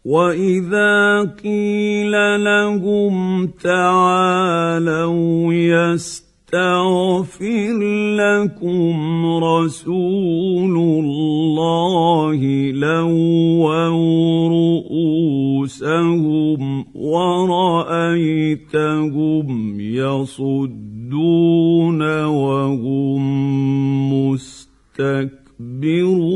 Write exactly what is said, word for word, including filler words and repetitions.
وإذا قيل لهم تعالوا يستغفر لكم رسول الله لووا رؤوسهم ورأيتهم يصدون وهم مستكبرون